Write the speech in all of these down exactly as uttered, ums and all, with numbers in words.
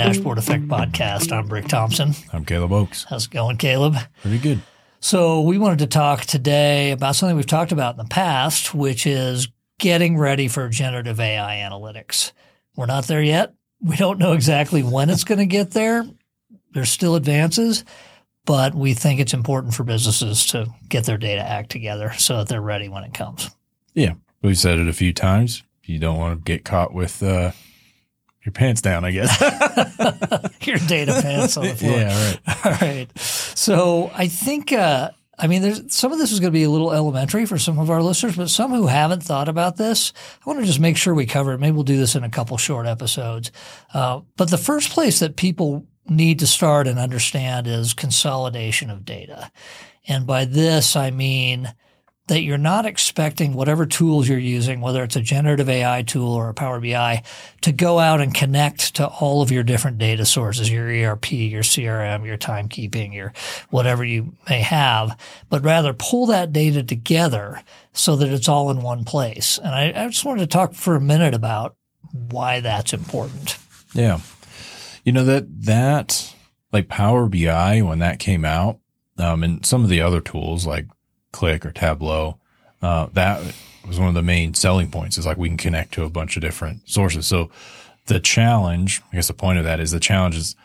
Dashboard Effect Podcast. I'm Rick Thompson. I'm Caleb Oakes. How's it going, Caleb? Pretty good. So we wanted to talk today about something we've talked about in the past, which is getting ready for generative A I analytics. We're not there yet. We don't know exactly when it's going to get there. There's still advances, but we think it's important for businesses to get their data act together so that they're ready when it comes. Yeah. We've said it a few times. You don't want to get caught with uh, your pants down, I guess. Your data pants on the floor. Yeah, right. All right. So I think, uh, I mean, there's some of this is going to be a little elementary for some of our listeners, but some who haven't thought about this, I want to just make sure we cover it. Maybe we'll do this in a couple short episodes. Uh, but the first place that people need to start and understand is consolidation of data. And by this, I mean that you're not expecting whatever tools you're using, whether it's a generative A I tool or a Power B I, to go out and connect to all of your different data sources, your E R P, your C R M, your timekeeping, your whatever you may have, but rather pull that data together so that it's all in one place. And I, I just wanted to talk for a minute about why that's important. Yeah. You know, that, that like Power B I, when that came out, um, and some of the other tools like Click or Tableau, uh, that was one of the main selling points is like we can connect to a bunch of different sources. So the challenge, I guess the point of that is the challenges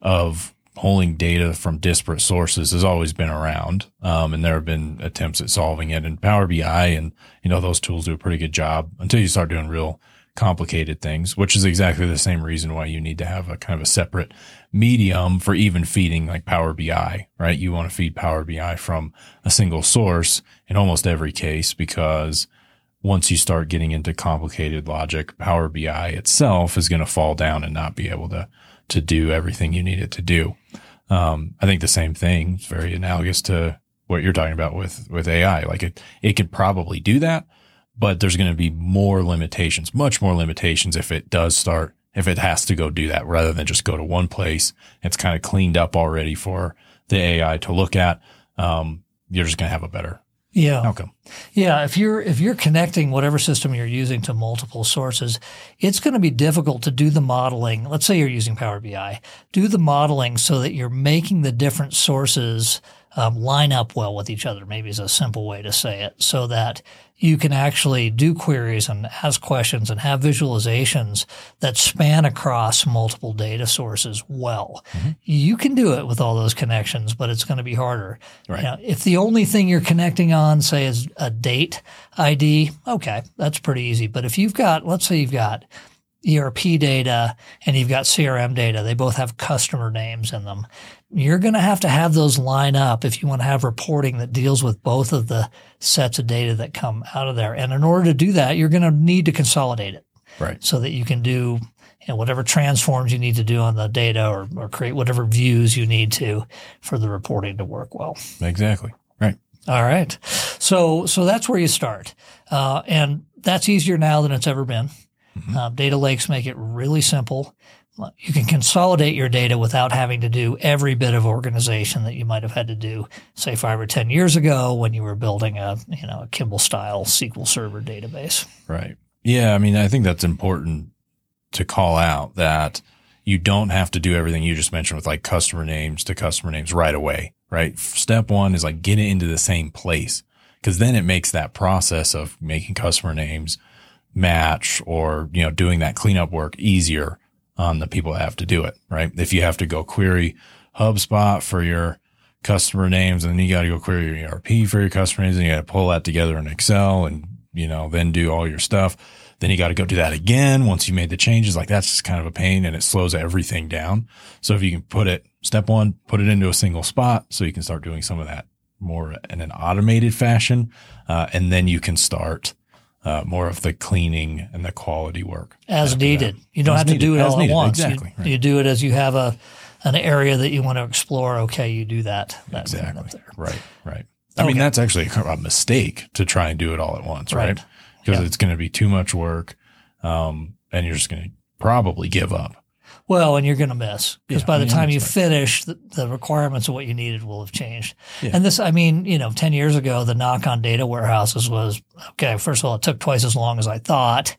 of pulling data from disparate sources has always been around. Um, and there have been attempts at solving it, and Power B I and, you know, those tools do a pretty good job until you start doing real complicated things, which is exactly the same reason why you need to have a kind of a separate medium for even feeding like Power B I, right? You want to feed Power B I from a single source in almost every case, because once you start getting into complicated logic, Power B I itself is going to fall down and not be able to, to do everything you need it to do. Um, I think the same thing is very analogous to what you're talking about with, with A I. Like it, it could probably do that, but there's going to be more limitations, much more limitations if it does start, if it has to go do that rather than just go to one place. It's kind of cleaned up already for the A I to look at. Um, you're just going to have a better yeah. outcome. Yeah. If you're, if you're connecting whatever system you're using to multiple sources, it's going to be difficult to do the modeling. Let's say you're using Power B I, do the modeling so that you're making the different sources um, line up well with each other. Maybe is a simple way to say it, so that you can actually do queries and ask questions and have visualizations that span across multiple data sources well. Mm-hmm. You can do it with all those connections, but it's going to be harder. Right. You know, if the only thing you're connecting on, say, is a date I D, okay, that's pretty easy. But if you've got, let's say you've got E R P data and you've got C R M data, they both have customer names in them. You're going to have to have those line up if you want to have reporting that deals with both of the sets of data that come out of there. And in order to do that, you're going to need to consolidate it. Right. So that you can do, you know, whatever transforms you need to do on the data, or, or create whatever views you need to for the reporting to work well. Exactly. Right. All right. So, so that's where you start. Uh, and that's easier now than it's ever been. Mm-hmm. Uh, data lakes make it really simple. You can consolidate your data without having to do every bit of organization that you might have had to do, say, five or ten years ago when you were building a, you know, a Kimball-style S Q L Server database. Right. Yeah. I mean, I think that's important to call out, that you don't have to do everything you just mentioned with like customer names to customer names right away, right? Step one is like get it into the same place, because then it makes that process of making customer names match, or, you know, doing that cleanup work easier on the people that have to do it, right? If you have to go query HubSpot for your customer names, and then you got to go query your E R P for your customer names, and you got to pull that together in Excel and, you know, then do all your stuff. Then you got to go do that again once you made the changes. Like that's just kind of a pain, and it slows everything down. So if you can put it, step one, put it into a single spot so you can start doing some of that more in an automated fashion. Uh, and then you can start Uh, more of the cleaning and the quality work as needed. That. You don't as have to needed. do it as all needed. at once. Exactly. You, right. you do it as you have a an area that you want to explore. Okay, you do that. that exactly. Up there. Right. Right. I okay. mean, that's actually a mistake to try and do it all at once, right? Because right? Yeah. it's going to be too much work, um, and you're just going to probably give up. Well, and you're going to miss, because Yeah, by the yeah, time you right. finish, the, the requirements of what you needed will have changed. Yeah. And this, I mean, you know, ten years ago, the knock on data warehouses was, okay, first of all, it took twice as long as I thought.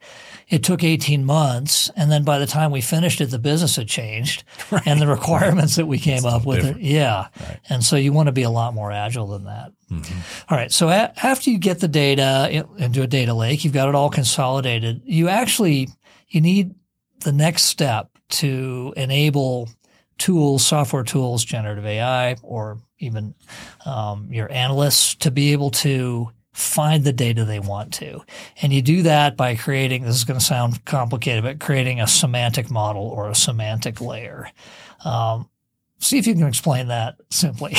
it took eighteen months. And then by the time we finished it, the business had changed right. and the requirements that we came up with. It, yeah. Right. And so you want to be a lot more agile than that. Mm-hmm. All right. So a- after you get the data into a data lake, you've got it all consolidated. You actually, you need the next step to enable tools, software tools, generative A I, or even um, your analysts to be able to find the data they want to. And you do that by creating, this is going to sound complicated, but creating a semantic model or a semantic layer. Um, see if you can explain that simply.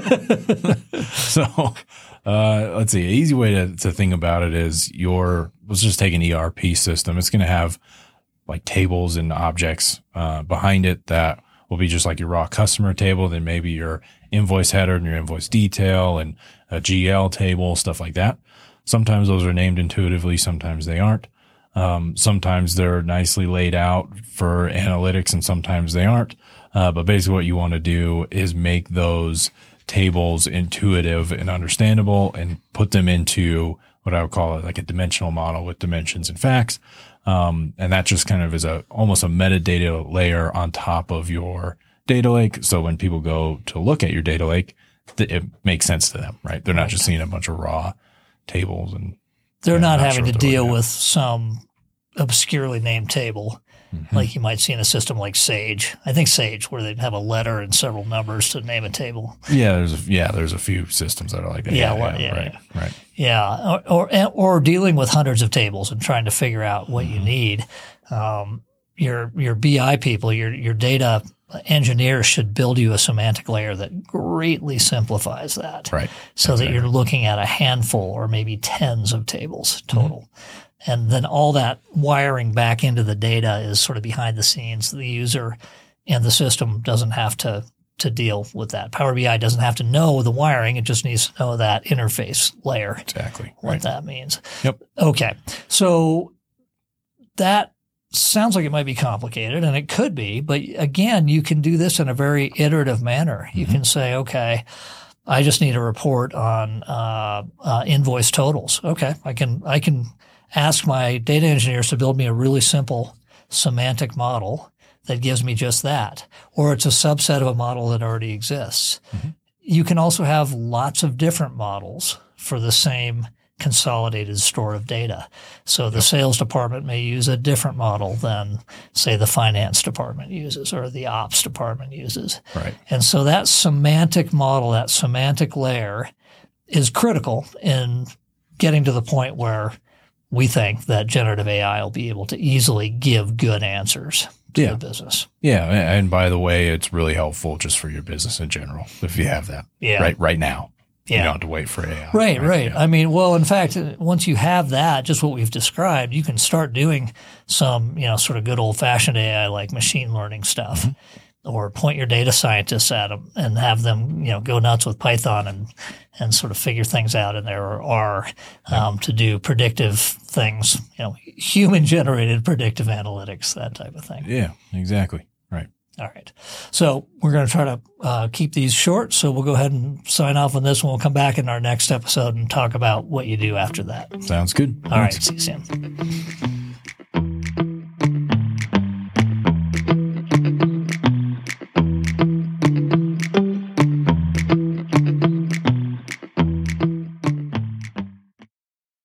So uh, let's see. An easy way to, to think about it is your, let's just take an E R P system. It's going to have like tables and objects uh, behind it that will be just like your raw customer table, then maybe your invoice header and your invoice detail and a G L table, stuff like that. Sometimes those are named intuitively. Sometimes they aren't. Um, sometimes they're nicely laid out for analytics and sometimes they aren't. Uh, but basically what you want to do is make those tables intuitive and understandable and put them into what I would call it like a dimensional model with dimensions and facts. Um, and that just kind of is a, almost a metadata layer on top of your data lake. So when people go to look at your data lake, th- it makes sense to them, right? They're not just seeing a bunch of raw tables and they're not, not having sure to deal with some obscurely named table mm-hmm. like you might see in a system like Sage. I think Sage, where they'd have a letter and several numbers to name a table. Yeah, there's a, yeah, there's a few systems that are like that. Yeah, yeah, well, yeah, yeah, right, yeah. right. Yeah, or, or or dealing with hundreds of tables and trying to figure out what mm-hmm. you need. Um, your your B I people, your your data engineers should build you a semantic layer that greatly simplifies that. Right. So exactly. that you're looking at a handful or maybe tens of tables total. Mm-hmm. And then all that wiring back into the data is sort of behind the scenes. The user and the system doesn't have to to deal with that. Power B I doesn't have to know the wiring. It just needs to know that interface layer. Exactly. What right. that means. Yep. Okay. So that sounds like it might be complicated, and it could be, but again, you can do this in a very iterative manner. You mm-hmm. can say, okay, I just need a report on uh, uh, invoice totals. Okay, I can I can ask my data engineers to build me a really simple semantic model that gives me just that, or it's a subset of a model that already exists. Mm-hmm. You can also have lots of different models for the same consolidated store of data. So the sales department may use a different model than, say, the finance department uses or the ops department uses. Right. And so that semantic model, that semantic layer is critical in getting to the point where we think that generative A I will be able to easily give good answers to yeah. the business. Yeah. And by the way, it's really helpful just for your business in general if you have that yeah. right right now. Yeah. You don't have to wait for A I. Right, right. right. Yeah. I mean, well, in fact, once you have that, just what we've described, you can start doing some, you know, sort of good old-fashioned A I like machine learning stuff, mm-hmm. or point your data scientists at them and have them, you know, go nuts with Python and and sort of figure things out in there, or R, um, to do predictive things, you know, human-generated predictive analytics, that type of thing. Yeah, exactly. Right. All right. So we're going to try to uh, keep these short. So we'll go ahead and sign off on this one. We'll come back in our next episode and talk about what you do after that. Sounds good. All right. See you soon.